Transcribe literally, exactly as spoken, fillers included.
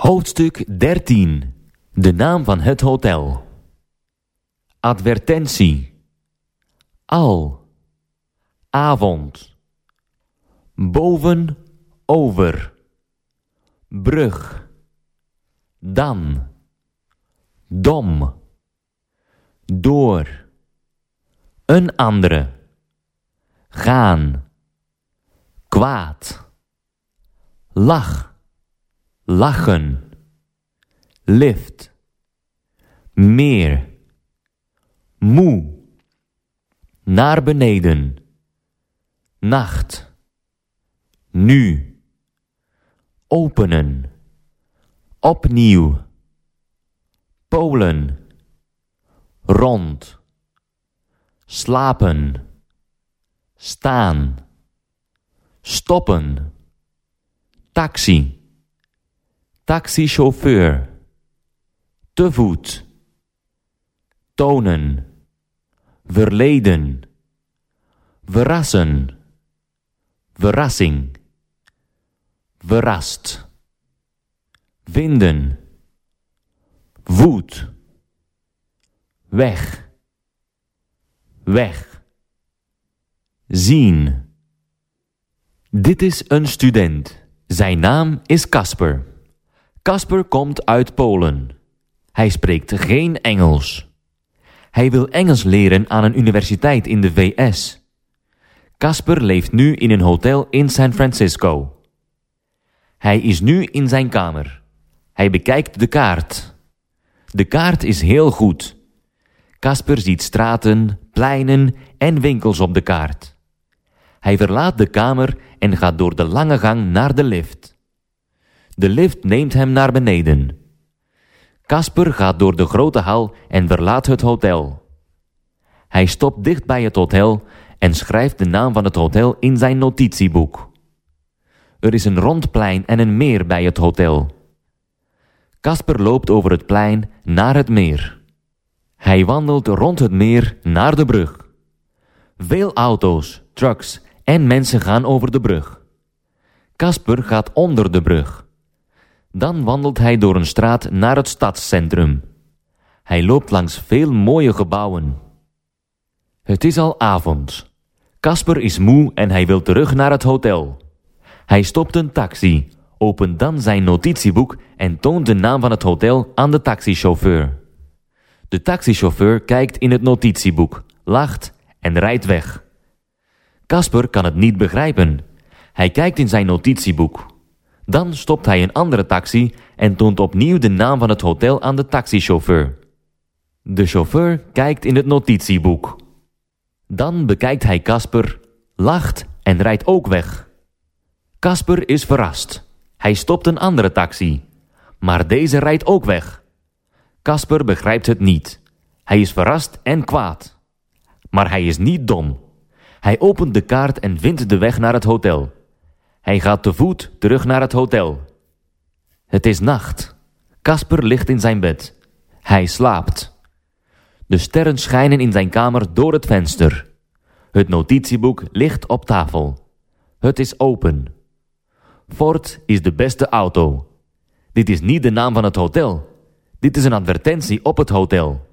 Hoofdstuk dertien. De naam van het hotel. Advertentie. Al. Avond. Boven. Over. Brug. Dan. Dom. Door. Een andere. Gaan. Kwaad. Lach. Lachen. Lift. Meer. Moe. Naar beneden. Nacht. Nu. Openen. Opnieuw. Polen. Rond. Slapen. Staan. Stoppen. Taxi. Taxichauffeur. Te voet. Tonen. Verleden. Verrassen. Verrassing. Verrast. Vinden. Voet. Weg. Weg. Zien. Dit is een student. Zijn naam is Kasper. Kasper komt uit Polen. Hij spreekt geen Engels. Hij wil Engels leren aan een universiteit in de V S. Kasper leeft nu in een hotel in San Francisco. Hij is nu in zijn kamer. Hij bekijkt de kaart. De kaart is heel goed. Kasper ziet straten, pleinen en winkels op de kaart. Hij verlaat de kamer en gaat door de lange gang naar de lift. De lift neemt hem naar beneden. Kasper gaat door de grote hal en verlaat het hotel. Hij stopt dicht bij het hotel en schrijft de naam van het hotel in zijn notitieboek. Er is een rond plein en een meer bij het hotel. Kasper loopt over het plein naar het meer. Hij wandelt rond het meer naar de brug. Veel auto's, trucks en mensen gaan over de brug. Kasper gaat onder de brug. Dan wandelt hij door een straat naar het stadscentrum. Hij loopt langs veel mooie gebouwen. Het is al avond. Kasper is moe en hij wil terug naar het hotel. Hij stopt een taxi, opent dan zijn notitieboek en toont de naam van het hotel aan de taxichauffeur. De taxichauffeur kijkt in het notitieboek, lacht en rijdt weg. Kasper kan het niet begrijpen. Hij kijkt in zijn notitieboek. Dan stopt hij een andere taxi en toont opnieuw de naam van het hotel aan de taxichauffeur. De chauffeur kijkt in het notitieboek. Dan bekijkt hij Kasper, lacht en rijdt ook weg. Kasper is verrast. Hij stopt een andere taxi. Maar deze rijdt ook weg. Kasper begrijpt het niet. Hij is verrast en kwaad. Maar hij is niet dom. Hij opent de kaart en vindt de weg naar het hotel. Hij gaat te voet terug naar het hotel. Het is nacht. Kasper ligt in zijn bed. Hij slaapt. De sterren schijnen in zijn kamer door het venster. Het notitieboek ligt op tafel. Het is open. Ford is de beste auto. Dit is niet de naam van het hotel. Dit is een advertentie op het hotel.